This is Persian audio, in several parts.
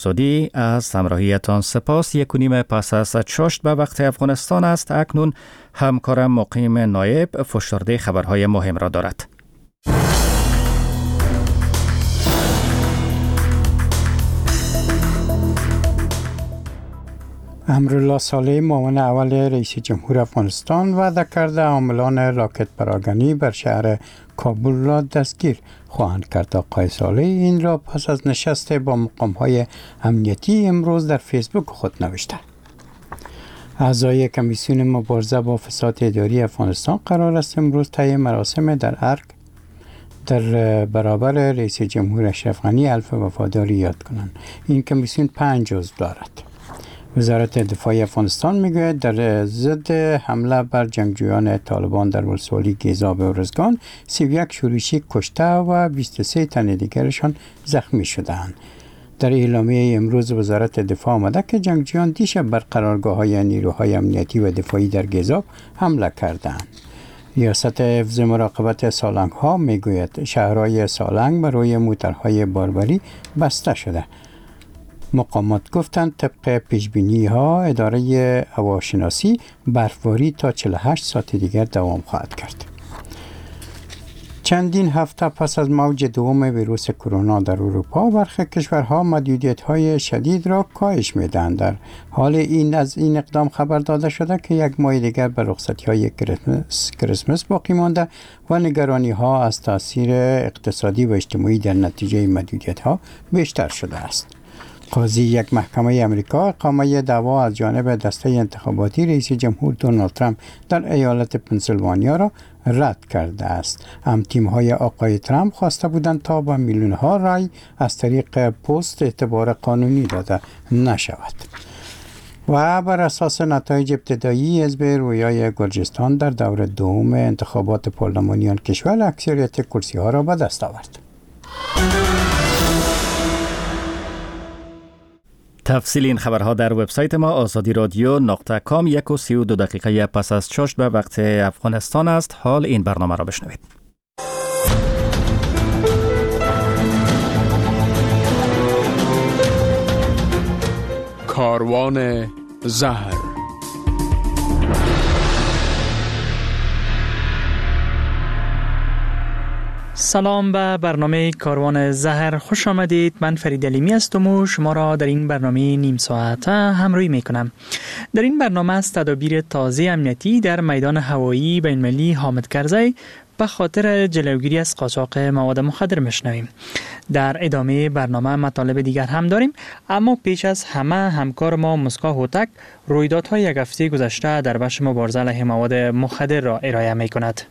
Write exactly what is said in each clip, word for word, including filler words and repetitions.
سودی از همراهیتان سپاس. یک و نیم پس از شش به وقت افغانستان است. اکنون همکارم مقیم نایب فشرده خبرهای مهم را دارد. امرالله صالح معاون اول رئیس جمهور افغانستان وعده کرده عاملان راکت پراکنی بر شهر کابل را دستگیر خواهند کرد. آقای صالح این را پس از نشست با مقام‌های امنیتی امروز در فیسبوک خود نوشته. اعضای کمیسیون مبارزه با فساد اداری افغانستان قرار است امروز طی مراسم در ارگ در برابر رئیس جمهور اشرف غنی الف وفاداری یاد کنند. این کمیسیون پنج عضو دارد. وزارت دفاع افغانستان میگوید در ضد حمله بر جنگجویان طالبان در ولسوالی گیزاب و ارزگان سی و یک شورشی کشته و بیست و سه تن دیگرشان زخمی شدند. در اعلامیه امروز وزارت دفاع آمده که جنگجویان دیشب بر قرارگاه‌های نیروهای امنیتی و دفاعی در گیزاب حمله کردند. ریاست حفظ مراقبت سالنگ ها میگوید شهرهای سالنگ بر روی موترهای باربری بسته شده. مقامات گفتند طبق پیشبینی ها اداره هواشناسی برفباری تا چهل و هشت ساعت دیگر دوام خواهد کرد. چندین هفته پس از موج دوم ویروس کرونا در اروپا برخی کشورها محدودیت‌های شدید را کاهش می‌دهند. در حال این از این اقدام خبر داده شده که یک ماه دیگر به رخصتی‌های کریسمس کریسمس باقی مانده و نگرانی‌ها از تاثیر اقتصادی و اجتماعی در نتیجه محدودیت‌ها بیشتر شده است. قاضی یک محکمه امریکا اقامه دعوا از جانب دسته انتخاباتی رئیس جمهور دونالد ترامپ در ایالت پنسیلوانیا را رد کرده است. هم تیم‌های آقای ترامپ خواسته بودند تا به میلیون‌ها رای از طریق پست اعتبار قانونی داده نشود. و بر اساس نتایج ابتدایی حزب رویای گرجستان در دور دوم انتخابات پارلمانی آن کشور اکثریت کرسی‌ها را به دست آورد. تفصیل این خبرها در وبسایت ما آزادی رادیو نقطه کام. یک و سی و دو دقیقه پس از شش به وقت افغانستان است. حال این برنامه را بشنوید. کاروان زهر. سلام به برنامه کاروان زهر، خوش آمدید. من فرید علیمی هستم و شما را در این برنامه نیم ساعته همراهی می کنم. در این برنامه از تدابیر تازه امنیتی در میدان هوایی بین‌المللی حامد کرزی به خاطر جلوگیری از قاچاق مواد مخدر میشنویم. در ادامه برنامه مطالب دیگر هم داریم، اما پیش از همه همکار ما مسکا هوتک رویدادهای یک هفته گذشته در بخش مبارزه علیه مواد مخدر را ارائه می کند.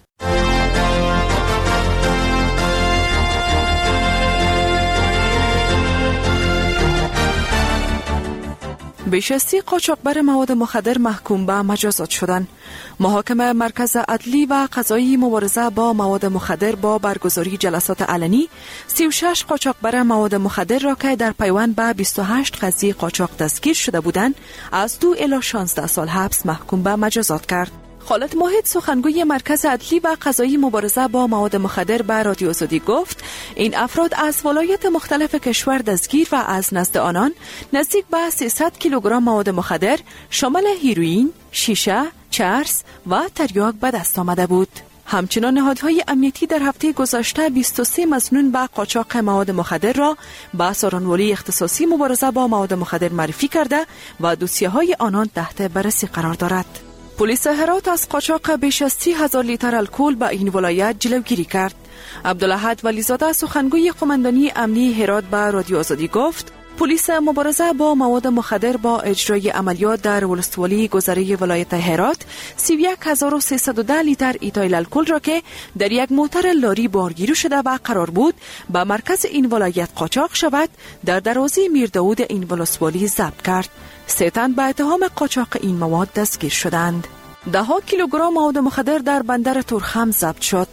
بیشستی قاچاقبر مواد مخدر محکوم به مجازات شدند. محاکمه مرکز عدلی و قضایی مبارزه با مواد مخدر با برگزاری جلسات علنی سی و شش قاچاقبر مواد مخدر را که در پیوند به بیست و هشت قضیه قاچاق دستگیر شده بودند از دو الی شانزده سال حبس محکوم به مجازات کرد. خالد ماهد سخنگوی مرکز عدلی و قضایی مبارزه با مواد مخدر به رادیو آزادی گفت این افراد از ولایات مختلف کشور دستگیر و از نزد آنان نزدیک به سیصد کیلوگرم مواد مخدر شامل هیروئین، شیشه، چرس و تریاک به دست آمده بود. همچنان نهادهای امنیتی در هفته گذشته بیست و سه مظنون به قاچاق مواد مخدر را به سارنوالی اختصاصی مبارزه با مواد مخدر معرفی کرده و دوسیه‌های آنان تحت بررسی قرار دارد. پلیس هرات از قاچاق بیش از سی هزار لیتر الکل به این ولایت جلوگیری کرد. عبدالاحد ولیزاده سخنگوی قماندانی امنی هرات به رادیو آزادی گفت پلیس مبارزه با مواد مخدر با اجرای عملیات در ولسوالی گذره ولایت هرات سی و یک هزار و سیصد و ده لیتر ایتایل الکل را که در یک موتر لاری بارگیری شده و قرار بود به مرکز این ولایت قاچاق شود در دروازه میرداود این ولسوالی ضبط کرد. سه تن به اتهام قاچاق این مواد دستگیر شدند. ده ها کیلوگرم مواد مخدر در بندر تورخم ضبط شد.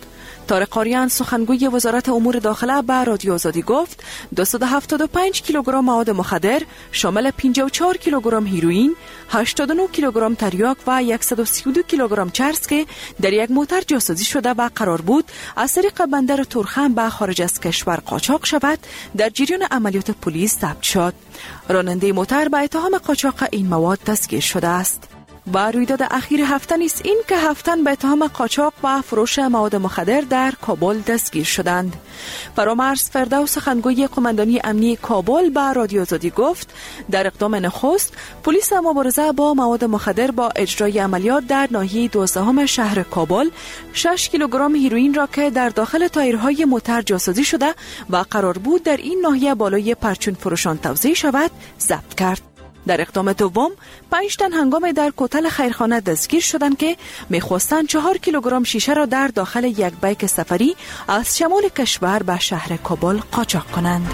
طارق آریان سخنگوی وزارت امور داخله به رادیو آزادی گفت دویست و هفتاد و پنج کیلوگرم مواد مخدر شامل پنجاه و چهار کیلوگرم هیروئین، هشتاد و نه کیلوگرم تریاک و صد و سی و دو کیلوگرم چرس که در یک موتر جاسازی شده و قرار بود از طریق بندر تورخم به خارج از کشور قاچاق شود، در جریان عملیات پلیس ضبط شد. راننده موتر به اتهام قاچاق این مواد دستگیر شده است. و رویداد اخیر هفته نیست این که هفتن به اتهام قاچاق و فروش مواد مخدر در کابل دستگیر شدند. فرامرز فردوس سخنگوی قماندانی امنی کابل به رادیو آزادی گفت در اقدام نخست پلیس مبارزه با مواد مخدر با اجرای عملیات در ناحیه دوازدهم شهر کابل شش کیلوگرم هیروئین را که در داخل تایرهای موتر جاسازی شده و قرار بود در این ناحیه بالای پرچون فروشان توزیع شود ضبط کرد. در اقدام دوم پنج تن هنگام در کوتل خیرخانه دستگیر شدند که می‌خواستند چهار کیلوگرم شیشه را در داخل یک بیک سفری از شمال کشور به شهر کابل قاچاق کنند.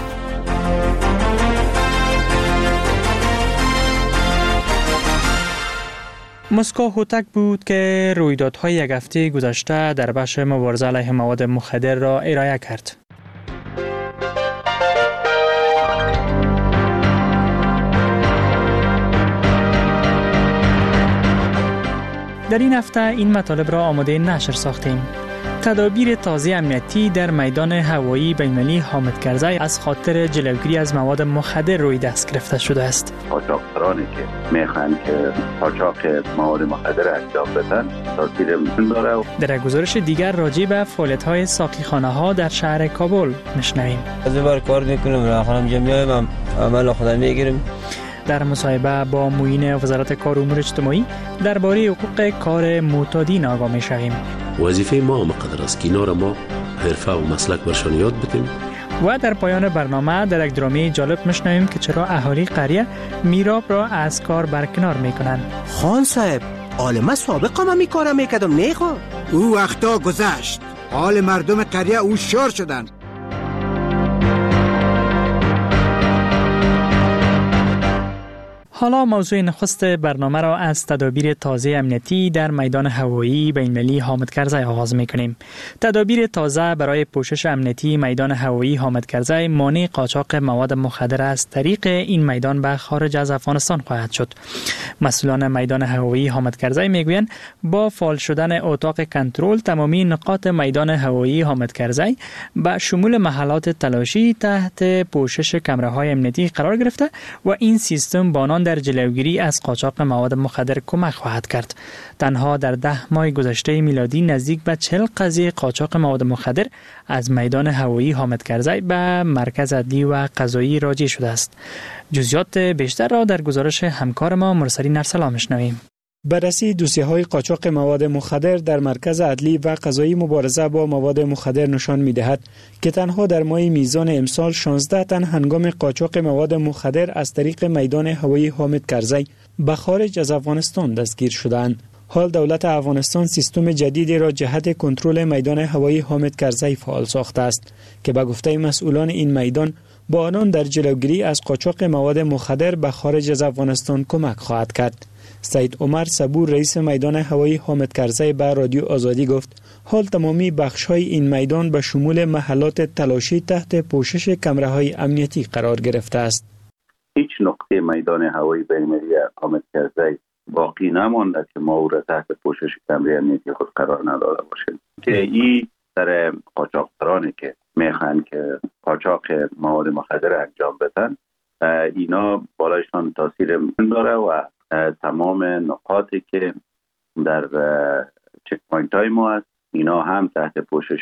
مسکو هوتک بود که رویدادهای یک هفته گذشته در بخش مبارزه علیه مواد مخدر را ارائه کرد. در این هفته این مطالب را آماده نشر ساختیم. تدابیر تازه امنیتی در میدان هوایی بین‌المللی حامد کرزی از خاطر جلوگیری از مواد مخدر روی دست گرفته شده است. قاچاقچیانی که میخوان که قاچاق مواد مخدر انجام بدن تاثیر مهم داره. در گزارش دیگر راجع به فعالیت‌های ساقیخانه‌ها در شهر کابل میشنویم. از بار کار میکنیم را خانم جمعی هم عمل خودم میگیریم. در مصاحبه با معین وزارت کار و امور اجتماعی درباره حقوق کار معتادین آگاه می‌شویم. وظیفه ما مقدر است که اینا را ما حرفه و مسلک برشان یاد بدیم. و در پایان برنامه در یک درامه جالب می‌شنویم که چرا اهالی قریه میراب را از کار برکنار میکنند. خان صاحب، عالمه سابق هم می کارم میکردم نیخوا. او وقتا گذشت. حال مردم قریه او شور شدند. حالا موضوع نخست برنامه را از تدابیر تازه امنیتی در میدان هوایی بین‌المللی حامد کرزی آغاز می‌کنیم. تدابیر تازه برای پوشش امنیتی میدان هوایی حامد کرزی مانع قاچاق مواد مخدر از طریق این میدان به خارج از افغانستان خواهد شد. مسئولان میدان هوایی حامد کرزی میگویند با فعال شدن اتاق کنترل تمامی نقاط میدان هوایی حامد کرزی به شمول محلات تلاشی تحت پوشش کامراهای امنیتی قرار گرفته و این سیستم با آنان در جلوگیری از قاچاق مواد مخدر کمک خواهد کرد. تنها در ده ماه گذشته میلادی نزدیک به چهل قضیه قاچاق مواد مخدر از میدان هوایی حامد کرزی به مرکز عدلی و قضایی راجع شده است. جزئیات بیشتر را در گزارش همکار ما مرسلی نرسلا میشنویم. بررسی دوسیه‌های قاچاق مواد مخدر در مرکز عدلی و قضایی مبارزه با مواد مخدر نشان می‌دهد که تنها در ماه میزان امسال شانزده تن هنگام قاچاق مواد مخدر از طریق میدان هوایی حامد کرزی به خارج از افغانستان دستگیر شدند. حال دولت افغانستان سیستم جدیدی را جهت کنترل میدان هوایی حامد کرزی فعال ساخته است که به گفته مسئولان این میدان با آنان در جلوگیری از قاچاق مواد مخدر به خارج از افغانستان کمک خواهد کرد. سید عمر صبور رئیس میدان هوایی حامد کرزی به رادیو آزادی گفت حال تمامی بخش‌های این میدان به شمول محلات تلاشی تحت پوشش کامراهای امنیتی قرار گرفته است. هیچ نقطه میدان هوایی بین‌المللی حامد کرزی باقی نمانده که ما او را تحت پوشش کامرای امنیتی خود قرار نداده باشیم که این در قاچاقچیانی که میخوان که قاچاق مواد مخدر انجام بدن اینا بالایشان تاثیر مهم داره و تمام نقاطی که در چک پوینت های ما هست اینا هم تحت پوشش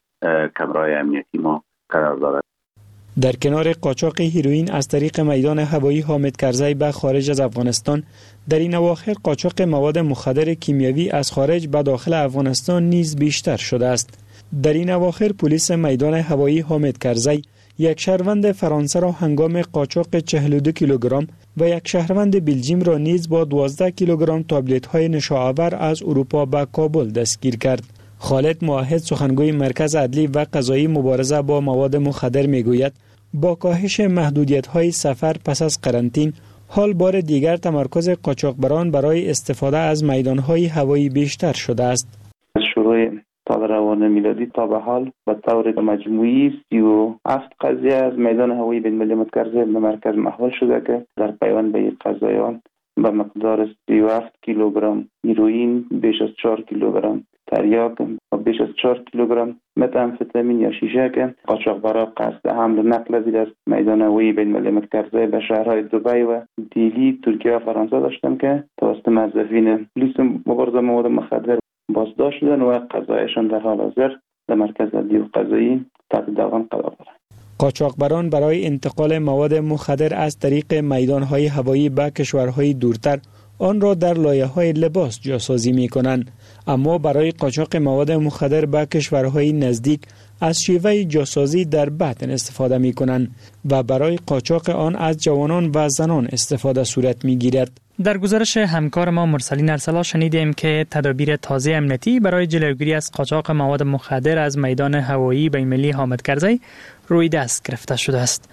کامرای امنیتی ما قرار دارد. در کنار قاچاق هیروئین از طریق میدان هوایی حامد کرزی به خارج از افغانستان، در این اواخر قاچاق مواد مخدر کیمیایی از خارج به داخل افغانستان نیز بیشتر شده است. در این اواخر پلیس میدان هوایی حامد کرزی یک شهروند فرانسه را هنگام قاچاق چهل و دو کیلوگرم و یک شهروند بلژیم را نیز با دوازده کیلوگرم تابلت های نشاآور از اروپا به کابل دستگیر کرد. خالد موحد سخنگوی مرکز عدلی و قضایی مبارزه با مواد مخدر میگوید با کاهش محدودیت های سفر پس از قرنطین حال بار دیگر تمرکز قاچاقبران برای استفاده از میدان های هوایی بیشتر شده است. از شروع تازه روان میلادی تا به حال به طور مجموعی سی و هفت قضیه از میدان هوایی بین المللی متکرزه به مرکز محول شده که در پیوند به این قضایان به مقدار سی و هفت کیلوگرم هیروئین، بیش از چهار کیلوگرم تریاک و بیش از چهار کیلوگرم متامفتامین یا شیشه که قاچاقبرا قصد حمل و نقل زیر از میدان هوایی بین المللی متکرزه به شهرهای دبی و دیلی، ترکیه و فرانسه داشتن که توسط موظفین پلیس مبارزه مواد مخدر بازداشت شدن و قضایشان در حال حاضر در مرکز عدلی و قضایی تحت داوام قرار دارند. قاچاقبران برای انتقال مواد مخدر از طریق میدانهای هوایی به کشورهای دورتر آن را در لایه‌های لباس جاسازی می‌کنند، اما برای قاچاق مواد مخدر به کشورهای نزدیک از شیوه جاسازی در باطن استفاده می‌کنند و برای قاچاق آن از جوانان و زنان استفاده صورت می‌گیرد. در گزارش همکار ما مرسلین ارسلا شنیدیم که تدابیر تازه امنیتی برای جلوگیری از قاچاق مواد مخدر از میدان هوایی بین‌المللی حامد کرزی روی دست گرفته شده است.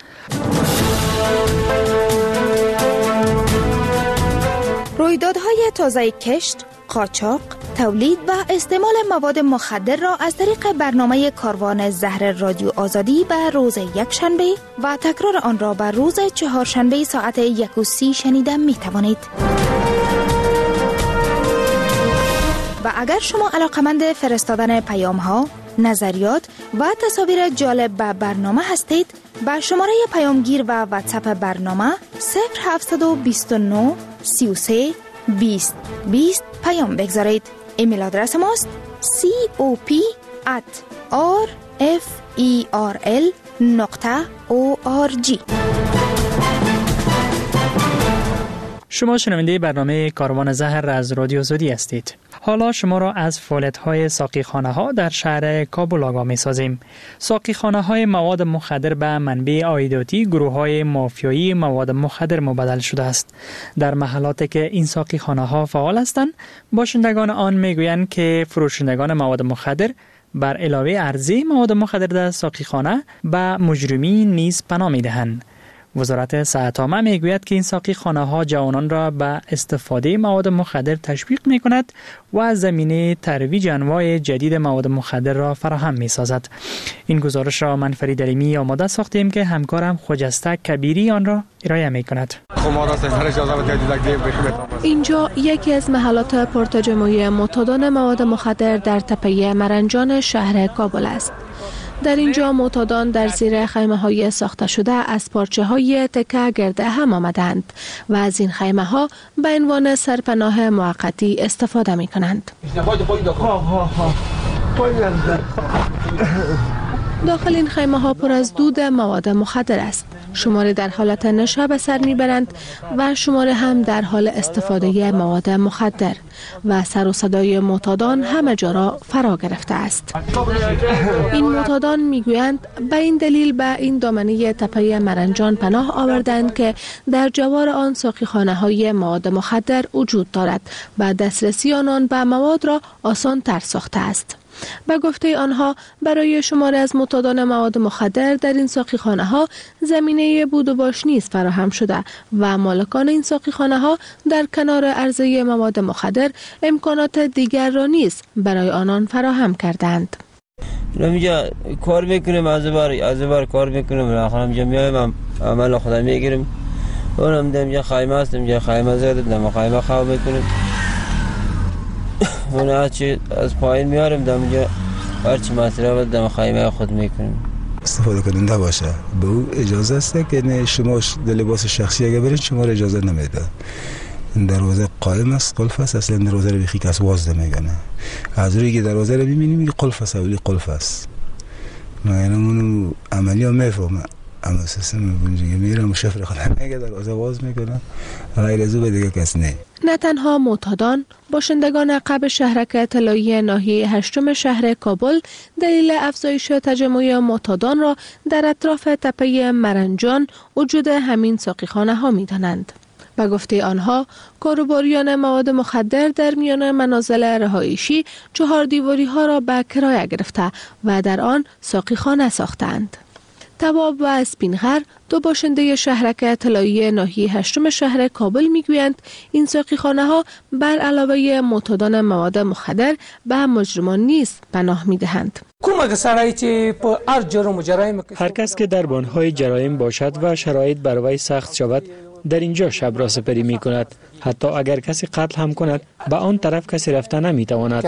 رویدادهای تازه کشت، قاچاق، تولید و استعمال مواد مخدر را از طریق برنامه کاروان زهر رادیو آزادی به روز یکشنبه و تکرار آن را به روز چهارشنبه ساعت یک و سی شنیده می توانید. و اگر شما علاقمند فرستادن پیام ها، نظریات و تصاویر جالب به برنامه هستید، با شماره پیامگیر و واتساپ برنامه صفر هفت دو نه سی و سه بیست بیست پیام بگذارید. ایمیل آدرس ماست cop at rferl نقطه org. شما شنونده برنامه کاروان زهر از رادیو آزادی هستید. حالا شما را از فعالیت‌های ساقیخانه ها در شهر کابل آگاه می‌سازیم. ساقیخانه های مواد مخدر به منبع عایداتی گروه های مافیایی مواد مخدر مبدل شده است. در محلاتی که این ساقیخانه ها فعال هستند، باشندگان آن میگویند که فروشندگان مواد مخدر بر علاوه عرضه مواد مخدر در ساقیخانه به مجرمین نیز پناه می‌دهند. وزارت صحت عامه میگوید که این ساقی خانه ها جوانان را به استفاده مواد مخدر تشویق می کند و زمینه ترویج انواع جدید مواد مخدر را فراهم می سازد. این گزارش را من فرید علیمی آماده ساختیم که همکارم خجسته کبیری آن را ارائه می کند. اینجا یکی از محلات پرتجمعی معتادان مواد مخدر در تپه مرنجان شهر کابل است. در اینجا معتادان در زیر خیمه های ساخته شده از پارچه های تکه گرده هم آمدند و از این خیمه ها به عنوان سرپناه موقتی استفاده می کنند. داخل این خیمه ها پر از دود مواد مخدر است. شماره در حالت نشه به سر میبرند و شماره هم در حال استفاده مواد مخدر و سر و صدای معتادان همه جا را فرا گرفته است. این معتادان میگویند به این دلیل به این دامنه تپه مرنجان پناه آوردند که در جوار آن ساقیخانه های مواد مخدر وجود دارد و دسترسی آنان به مواد را آسان تر ساخته است. به گفته آنها برای شمار از معتادان مواد مخدر در این ساقیخانه ها زمینه بود و باش نیز فراهم شده و مالکان این ساقیخانه ها در کنار عرضه مواد مخدر امکانات دیگر را نیز برای آنان فراهم کردند. اینجا کار میکنیم، از بار از بار کار میکنیم، بالاخره اینجا میایم عمل خودم میگیریم. اونم اینجا خیمه است، اینجا خیمه زده، دم خیمه خواب میکنیم. اون هرچی از پایین میاریم دم اینجا هرچی مصرف دم خیمه خود میکنیم. استفاده کننده باشه به او اجازه است که نه شما در لباس شخصی اگه برید شما را اجازه نمیده. این دروازه قائم است، قلف است، اصلا دروازه رو بخی کس باز نمیکنه. از روی که دروازه رو ببینیم میگه قلف است، ولی قلف است. من اونو عملی ها میفهمم، اما سیستم میگه میرم و شفر خودم میگه دروازه باز میکنه، غیر از او دیگه کس نه. نه تنها معتادان، باشندگان عقب شهرک طلایی ناحیه هشتم شهر کابل دلیل افزایش تجمع معتادان را در اطراف تپه مرنجان وجود همین ساقیخانه ها می دانند. به گفته آنها، کاروباریان مواد مخدر در میان منازل رهایشی چهار دیواری ها را به کرایه گرفته و در آن ساقیخانه ساختند. تواب و اسپینغر، دو باشنده شهرک طلایی ناحیه هشتم شهر کابل میگویند این ساقیخانه ها بر علاوه معتادان مواد مخدر به مجرمان نیز پناه میدهند. هر کس که در بانهای جرایم باشد و شرایط بر وی سخت شود در اینجا شب را سپری می کند. حتی اگر کسی قتل هم کند به آن طرف کسی رفته نمی تواند.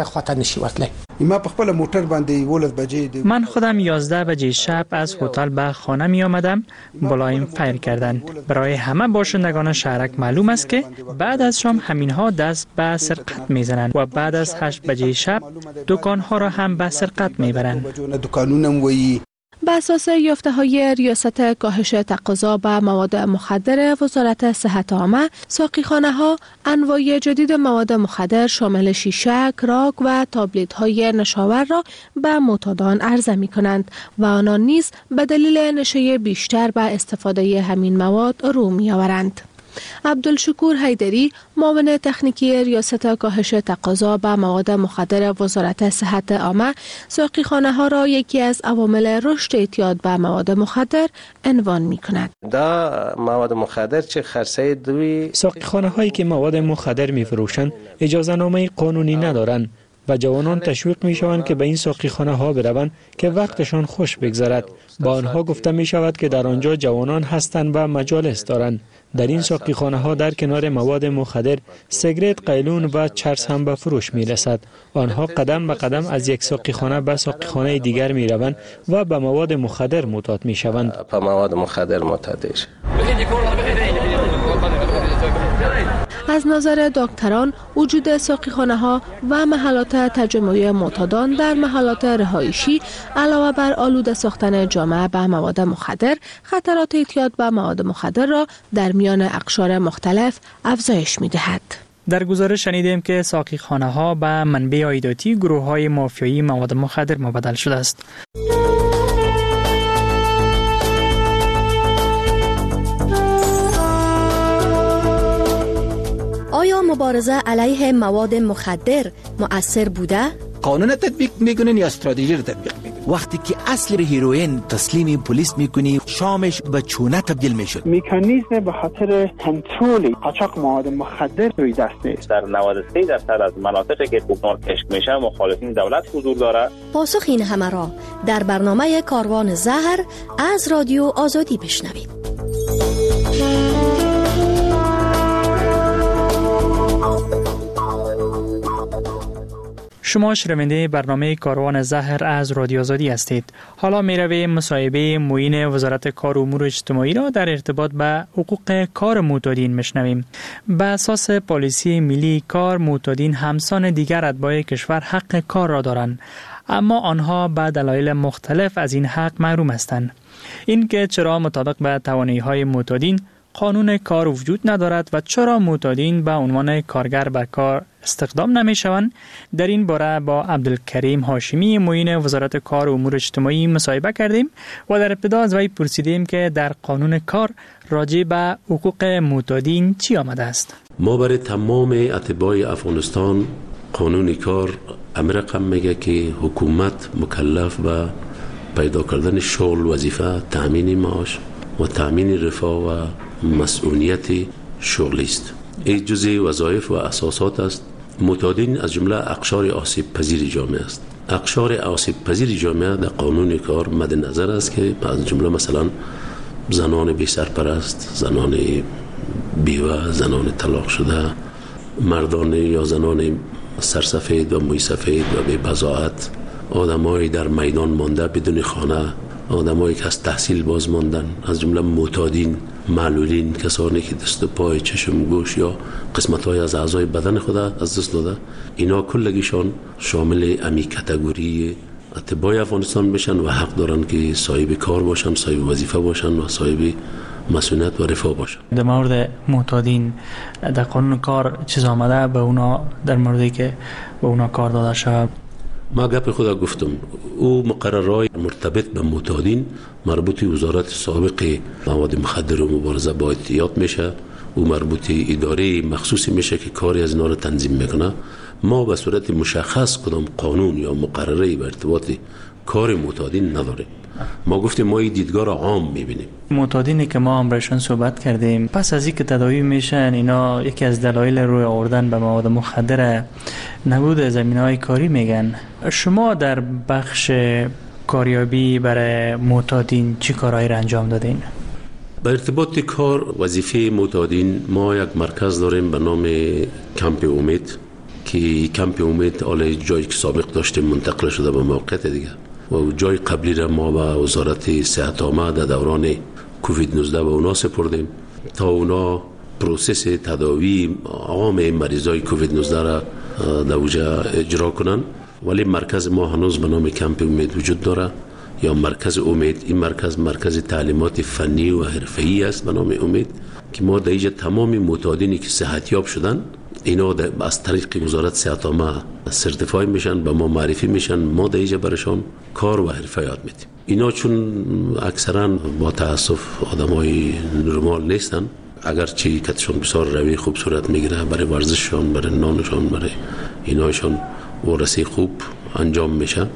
من خودم یازده بجه شب از هتل به خانه می آمدم. بلایم فیر کردند. برای همه باشندگان شهرک معلوم است که بعد از شام همین ها دست به سرقت می زنند و بعد از هشت بجه شب دکان ها را هم به سرقت می برند. به اساس یافته های ریاست کاهش تقاضا به مواد مخدر وزارت صحت عامه، ساقیخانه ها انواع جدید مواد مخدر شامل شیشه، کراک و تابلت های نشاور را به معتادان عرضه می کنند و آنان نیز به دلیل نشه بیشتر به استفاده همین مواد رو می آورند. عبدالشکور حیدری، معاون تکنیکی ریاست کاهش تقاضا به مواد مخدر وزارت صحت عامه، ساقیخانه ها را یکی از عوامل رشد اعتیاد به مواد مخدر عنوان می کند. دا مواد مخدر چه خرسه دوی ساقیخانه هایی که مواد مخدر می فروشند اجازه نامه قانونی ندارند و جوانان تشویق می شوند که به این ساقیخانه ها بروند که وقتشان خوش بگذرد. با آنها گفته می شود که در آنجا جوانان هستند و مجالس دارند. در این ساقیخانه ها در کنار مواد مخدر سیگرت، قیلون و چرس هم به فروش می رسد. آنها قدم به قدم از یک ساقیخانه به ساقیخانه دیگر می روند و به مواد مخدر معتاد می شوند. به مواد مخدر معتاد میشوند. از نظر دکتران، وجود ساقیخانه ها و محلات تجمع معتادان در محلات رهایشی علاوه بر آلوده ساختن جامعه به مواد مخدر، خطرات اعتیاد به مواد مخدر را در میان اقشار مختلف افزایش می دهد. در گزارش شنیدیم که ساقیخانه ها به منبع عایداتی گروه های مافیایی مواد مخدر مبدل شده است. آیا مبارزه علیه مواد مخدر مؤثر بوده؟ قانون تطبیق میکنین یا استراتژی رو تطبیق میکنین؟ وقتی که اصل هیروئین تسلیم پلیس میکنی، شامش به چونه تبدیل میشد. مکانیزم به خاطر کنترل قاچاق مواد مخدر روی دست نیست. در نود و سه درصد از مناطقی که کوکنار کشف میشه مخالفین دولت حضور داره. پاسخ این همه را در برنامه کاروان زهر از رادیو آزادی بشنوید. شما شنونده برنامه کاروان زهر از رادیو آزادی هستید. حالا می رویم مصاحبه معین وزارت کار و امور اجتماعی را در ارتباط به حقوق کار معتادین میشنویم. به اساس پالیسی ملی کار، معتادین همسان دیگر اتباع کشور حق کار را دارند، اما آنها به دلایل مختلف از این حق محروم هستند. این که چرا مطابق به توانایی‌های معتادین قانون کار وجود ندارد و چرا معتادین به عنوان کارگر به کار استخدام نمی شوند، در این باره با عبدالکریم هاشمی معین وزارت کار و امور اجتماعی مصاحبه کردیم و در ابتدا از وی پرسیدیم که در قانون کار راجع به حقوق معتادین چی آمده است. ما برای تمام اتباع افغانستان قانون کار امر رقم میگه که حکومت مکلف به پیدا کردن شغل، وظیفه، تامین معاش و تامین رفاه و مسئولیت شغلی است. این جزء وظایف و اساسات است. معتادین از جمله اقشار آسیب پذیر جامعه است. اقشار آسیب پذیر جامعه در قانون کار مد نظر است که از جمله مثلا زنان بی سرپرست، زنان بیوه، زنان طلاق شده، مردان یا زنان سرسفید و موی سفید و بی بضاعت، آدمایی در میدان مانده بدون خانه، آدمایی که از تحصیل باز ماندن، از جمله معتادین، معلولین، کسانی که دست و پای، چشم، گوش یا قسمت‌های از اعضای بدن خود از دست داده، اینا کلگیشان شامل امی کاتگوری اتباع افغانستان بشن و حق دارن که صاحب کار باشن، صاحب وظیفه باشن و صاحب مسئولیت و رفاه باشن. در مورد معتادین در قانون کار چیز آمده به اونا در موردی که به اونا کار داده شد؟ ما گپ خدا گفتم، او مقررهای مرتبط به معتادین مربوط وزارت سابق مواد مخدر و مبارزه با اعتیاد میشه، او مربوط اداره مخصوصی میشه که کاری از اینا رو تنظیم میکنه. ما به صورت مشخص کدام قانون یا مقرره به ارتباط کار معتادین نداریم. ما گفتیم ما این دیدگاه را عام میبینیم. معتادینی که ما امرشان صحبت کردیم پس از اینکه تداوی میشن اینا یکی از دلایل روی آوردن به مواد مخدر نبود زمینه‌های کاری میگن. شما در بخش کاریابی برای معتادین چی کارهایی را انجام دادین؟ به ارتباط کار وظیفه معتادین ما یک مرکز داریم به نام کمپ امید که کمپ امید حالا جایی که سابق داشتیم منتقل شده به موقعیت دیگه و جای قبلی را ما به وزارت صحت عامه در دوران کووید نوزده به اونا سپردیم تا اونا پروسس تداوی عام مریضای کووید نوزده را در اوجا اجرا کنن. ولی مرکز ما هنوز به نام کمپ امید وجود داره یا مرکز امید. این مرکز مرکز تعلیمات فنی و حرفه‌ای است به نام امید که ما در اینجا تمام معتادینی که صحتیاب شدن اینا از طریق وزارت صحت عامه سرتیفای میشن، به ما معرفی میشن، ما در اینجا برشان کار و حرفه یاد میدیم. اینا چون اکثرا با تاسف آدمای نرمال نیستن، اگرچه کتشون بسیار روی خوب صورت میگیره، برای ورزششان، برای نانشان، برای اینایشان ورسی خوب انجام میشه،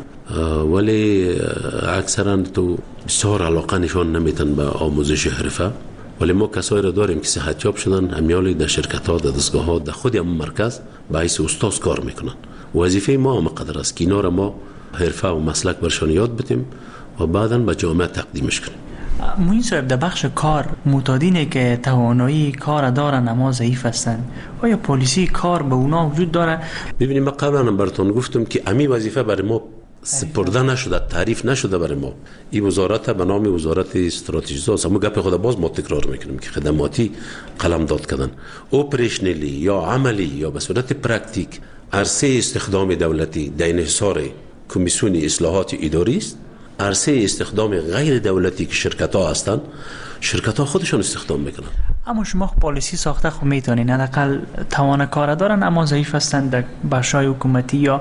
ولی اکثرا تو بسیار علاقه نشان نمیتن به آموزش حرفه. ولی ما کسایی را داریم که صحتیاب شدن، همیالی در شرکت ها، در دستگاه ها، در خود همون مرکز به حیث استاد کار میکنن. وظیفه ما هم قدر است که اینا را ما حرفه و مسلک برشان یاد بدیم و بعداً به جامعه تقدیمش کنیم. موین صاحب، در بخش کار معتادینی که توانایی کار دارن اما ضعیف هستن، آیا پلیسی کار به اونا وجود داره؟ ببینیم ما قبلا براتون گفتم که امی وظیفه برای ما سپرده نشده، تعریف نشده برای ما. این وزارت به نام وزارت استراتژی ساز، اما گپ خود باز ما تکرار میکنیم که خدماتی قلم داد کردن، اپریشنلی یا عملی یا به صورت پرکتیک عرصه استخدام دولتی در انحصار کمیسیون اصلاحات اداری است. عرصه استخدام غیر دولتی که شرکت ها هستن، شرکت ها خودشون استخدام میکنن. اما شما پالیسی ساخته خو میتونین، حداقل توان کار دارن اما ضعیف هستن، در بخشای حکومتی یا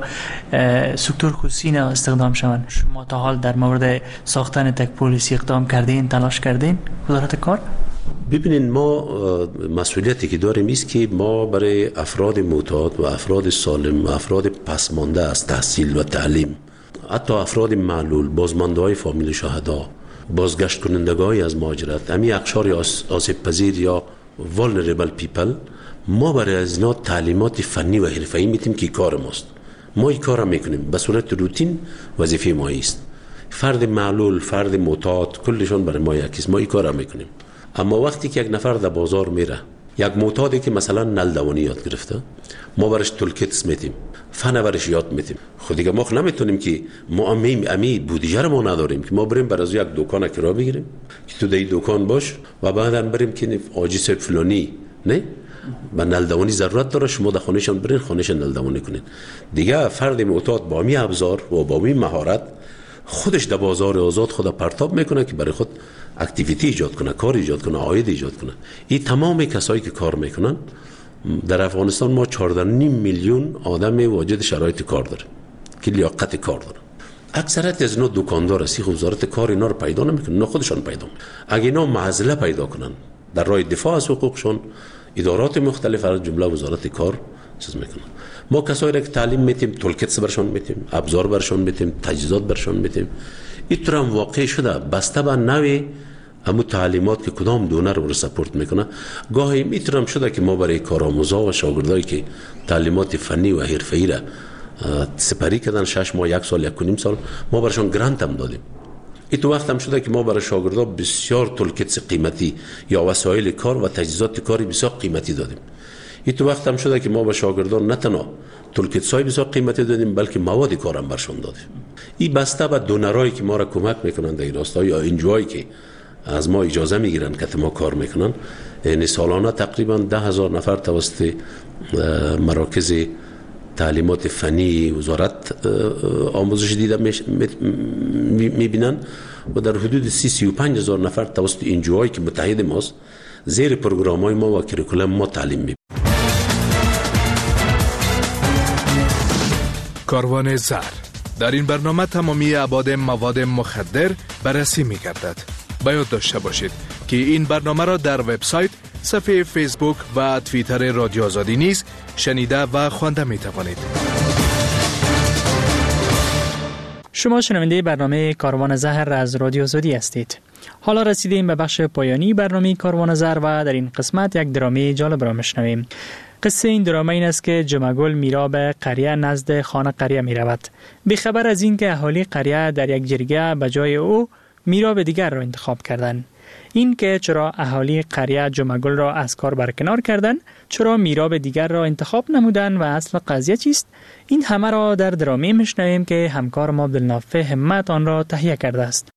سکتور خصوصی نه استخدام شون. شما تا حال در مورد ساختن تک پالیسی اقدام کردین، تلاش کردین وزارت کار؟ ببینین ما مسئولیتی که داریم است که ما برای افراد معتاد و افراد سالم و افراد پسمانده از تحصیل و تعلیم، حتی افراد معلول، بازمانده های فامیل شهدا، بازگشت کنندگان از مهاجرت، امی اقشار آسیب پذیر یا vulnerable people، ما برای از اینا تعلیمات فنی و حرفه‌ای میتیم که کار ماست. ما این کار را میکنیم به صورت روتین، وظیفه ما است. فرد معلول، فرد معتاد، کلشون برای ما یکیست، ما این کار را میکنیم. اما وقتی که یک نفر در بازار میره، یک معتادی که مثلا نلدوانی یاد گرفته، ما برش تولکیت میتیم، فن برش یاد میتیم. خود دیگه ما نمیتونیم که ما امی امی بودجه رو ما نداریم که ما بریم برای یک دکان کرایه بگیریم که تو در این دکان باش و بعدا بریم که آجی صاحب فلانی نه با نلدوانی ضرورت داره، شما در خانهشان برین خانهش نلدوانی کنین. دیگه فرد معتاد با می ابزار و با می مهارت خودش در بازار آزاد خود پرتاب میکنه که برای خود اکتیویتی ایجاد کنه، کار ایجاد کنه، عاید ایجاد کنه. این تمام کسایی که کار میکنن در افغانستان ما چهارده و نیم میلیون آدم واجد شرایط کار داره که لیاقت کار داره. اکثریت از اینا دکاندار است، وزارت کار اینا رو پیدا نمیکنه، اینا خودشان پیدا میکنن. اگه اینا معضله پیدا کنن در راه دفاع از حقوقشون، ادارات مختلف از جمله وزارت کار چیز میکنن. ما کسایی را که تعلیم میتیم، تولکیت برشون میتیم، ابزار برشون میتیم، تجهیزات برشون میتیم. اینطور هم واقع شده بسته به نوع همون تعلیمات که کدام دونر رو سپورت میکنه. گاهی میتونم شده که ما برای کارآموزا و شاگردایی که تعلیمات فنی و حرفه‌ای را سپری کردن شش ماه، یک سال، یک و نیم سال، ما برشون گرانت هم دادیم. این تو وقت هم شده که ما برای شاگردا بسیار تولکیت قیمتی یا وسایل کار و تجهیزات کاری بسیار قیمتی دادیم. این تو وقت هم شده که ما به شاگردان نه تنها تولکیت های بسیار قیمتی دادیم بلکه مواد کار هم برشون دادیم. این بسته به دونرایی که ما را کمک میکنن در این راستا یا انجوایی که از ما اجازه میگیرن که ما کار میکنن. یعنی سالانه تقریبا ده هزار نفر توسط مراکز تعلیمات فنی وزارت آموزش دیده میبینن و در حدود سی سی و پنج هزار نفر توسط انجوهایی که متحد ماست زیر پروگرام های ما و کریکولم ما تعلیم میبینن. کاروان زهر در این برنامه تمامی ابعاد مواد مخدر بررسی می‌گردد. باید داشته باشید که این برنامه را در وبسایت، صفحه فیسبوک و توییتر رادیو آزادی نیز شنیده و خوانده می‌توانید. شما شنونده برنامه کاروان زهر از رادیو آزادی هستید. حالا رسیدیم به بخش پایانی برنامه کاروان زهر و در این قسمت یک درامه جالب را میشنویم. قصه این درامه این است که جمعگل میرا به قریه نزد خانه قریه می رود. بی‌خبر از این که اهالی قریه در یک جرگه به جای او میرا به دیگر را انتخاب کردند. این که چرا اهالی قریه جمعگل را از کار برکنار کردند، چرا میرا به دیگر را انتخاب نمودند و اصل قضیه چیست، این همه را در درامه میشنویم که همکار ما عبدالنافع همت آن را تهیه کرده است.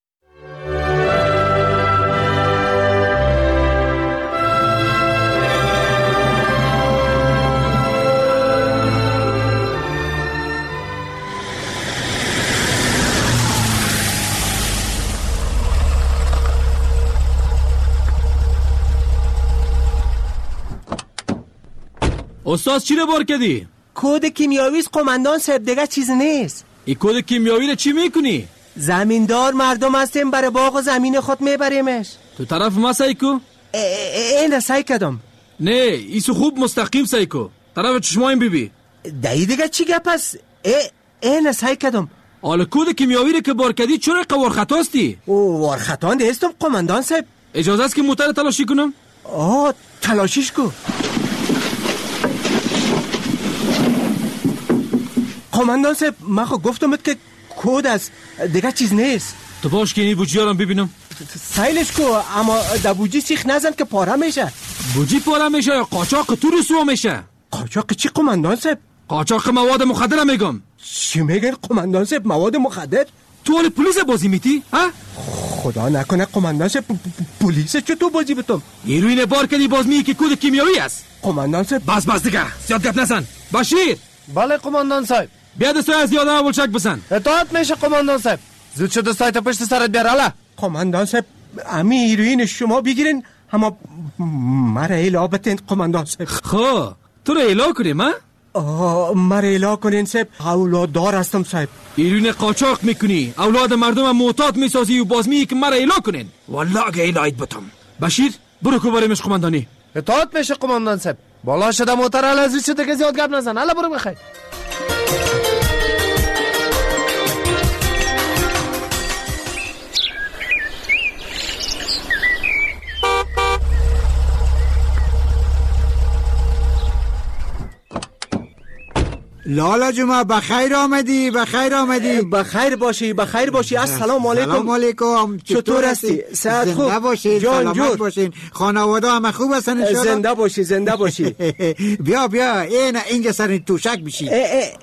استاد چی رو بار کردی؟ کد کیمیاوی قماندان صاحب، دیگه چیز نیست. این کد کیمیاوی رو چی میکنی؟ زمیندار مردم هستیم، برای باغ و زمین خود میبریمش. تو طرف ما سایکو؟ این سعی کردم. نه ایسو خوب مستقیم سایکو، طرف چشمایم بیبی. دایی دیگه چی گپ است؟ این سعی کردم. حالا کد کیمیاوی رو که بار کردی چرا قوار خطاستی؟ او وار خطا نیستم قماندان صاحب. اجازه است که موتر تلاشی کنم؟ آه تلاشیش کو. قماندان صاحب من خود گفتمت که کد است، دیگه چیز نیست. تو باش که این بوجی ها رو ببینم. سایلش کو، اما در بوجی سیخ نزن که پاره میشه. بوجی پاره میشه یا قاچاق تو رسوا میشه؟ قاچاق چی قماندان صاحب؟ قاچاق مواد مخدر میگم. چی میگن قماندان صاحب؟ مواد مخدر؟ تو حال پلیس بازی میتی؟ ها؟ خدا نکنه قماندان صاحب پلیس چطور بازی بتم؟ هیروین بار کردی باز میگی که کد کیمیاوی است. قماندان صاحب بس بس دیگه زیاد گپ نزن. بشیر. بله قماندان صاحب. بیا دستای از یادم اول چک بزن. اطاعت میشه قماندان صاحب. زود شو دستای تا پشت سرت بیار. حالا قماندان صاحب امی هیروین شما بگیرین، اما مرا ایلا بتین قماندان صاحب. خو تو رو ایلا کنیم ها؟ آه مرا ایلا کنین صاحب، اولاد دار هستم صاحب. هیروین قاچاق میکنی، اولاد مردم معتاد میسازی و باز میگی که مرا ایلا کنین. والله اگه ایلایت بتم. بشیر برو کو بریمش قماندانی. اطاعت میشه قماندان صاحب. بالا شده موتر حالا زود شده که زیاد گپ نزن. حالا برو بخیر. لالا جمعه بخیر آمدی، بخیر آمدی. بخیر باشی، بخیر باشی. السلام علیکم. سلام علیکم. چطور هستی؟ صحت خوب؟ زنده باشین، سلامت باشین. خانواده همه خوب هستن ان شاء الله؟ زنده باشی، زنده باشی. بیا بیا این اینجا سر توشک بشی.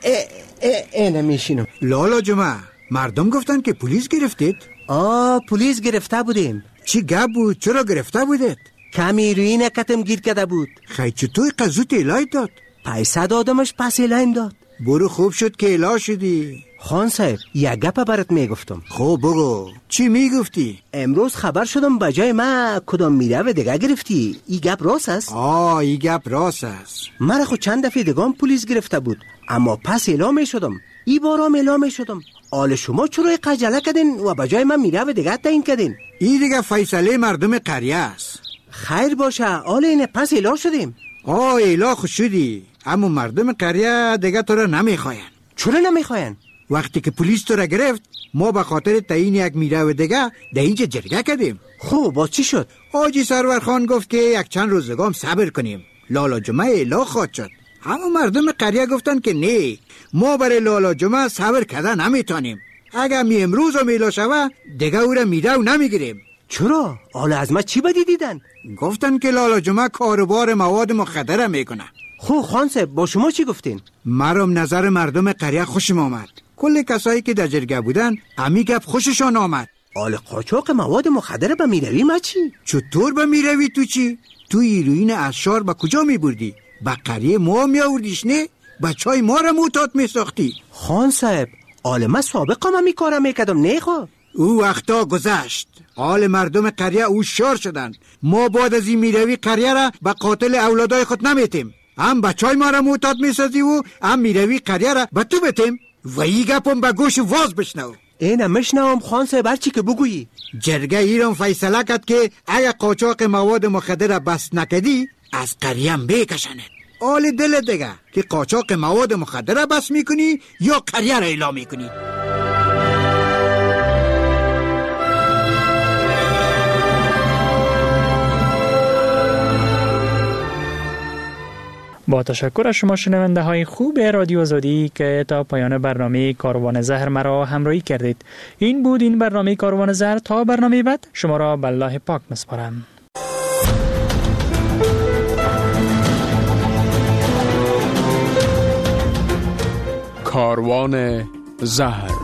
این میشینم. لالا جمعه مردم گفتن که پلیس گرفتید؟ آه پلیس گرفته بودیم. چی گپ بود؟ چرا گرفته بودید؟ کمی روی کتم گیر کرده بود. خیلی چطور قزوت الهی داد؟ پیسه دادمش پس الهیم داد. برو خوب شد که اله شدی. خان صاحب یک گپ برات میگفتم. خب بگو چی میگفتی؟ امروز خبر شدم بجای ما کدام میره و دیگه گرفتی. این گپ راست است؟ آه این گپ راست است. مرا خود چند دفعه دیگه پلیس گرفته بود، اما پس اعلام شدم. ای بارم اعلام شدم. آل شما چرا قجله کردین و بجای من میره و دیگه تعیین کردین؟ این دیگه فیصله مردم قریه است. خیر باشه، آل این پس اعلام شدیم. آه اعلام خود شدی، اما مردم قریه دیگه تو را نمیخواین. چرا نمیخواین؟ وقتی که پلیس تو را گرفت ما به خاطر تعیین یک میره و دیگه در اینجا جرگه کردیم. خب باز چی شد؟ حاجی سرور خان گفت که یک چند روزگام صبر کنیم، لالا جمعه اعلام خواهد شد. اما مردم قریه گفتن که نه، ما برای لالا جمعه صبر کردن نمیتونیم. اگر می امروز و میلا شوه دیگه او را میره و نمیگیریم. چرا؟ حالا از ما چی بدی دیدن؟ گفتن که لالا جمعه کاروبار مواد مخدر میکنه. خب خان صاحب با شما چی گفتین؟ مرام نظر مردم قریه خوشم آمد. کل کسایی که در جرگه بودن امی گپ خوششان آمد. آل قاچاق مواد مخدر به میروی ما چی؟ چطور به میروی تو چی؟ تو هیروین اشار با کجا میبردی؟ با قریه ما میآوردیش نه؟ بچهای ما را معتاد میساختی. خان صاحب آل ما سابقا ما میکارم میکردم نه خو؟ او وقتا گذشت. آل مردم قریه او شار شدن. ما بعد از این میروی قریه را به قاتل اولادای خود نمیتیم. هم بچهای ما را معتاد میسازی و هم میروی قریه را به تو بتیم. و این گپم به گوش واز بشنو. اینه مشنوم خان صاحب، هرچی که بگویی. جرگه ایران فیصله کرد که اگر قاچاق مواد مخدر را بس نکدی از قریه بکشند. آل دل دیگه که قاچاق مواد مخدر را بس میکنی یا قریه را اعلام میکنی. با تشکر از شما شنونده های خوب رادیو آزادی که تا پایان برنامه کاروان زهر مرا همراهی کردید. این بود این برنامه کاروان زهر. تا برنامه بعد شما را به الله پاک مسپارم. کاروان زهر.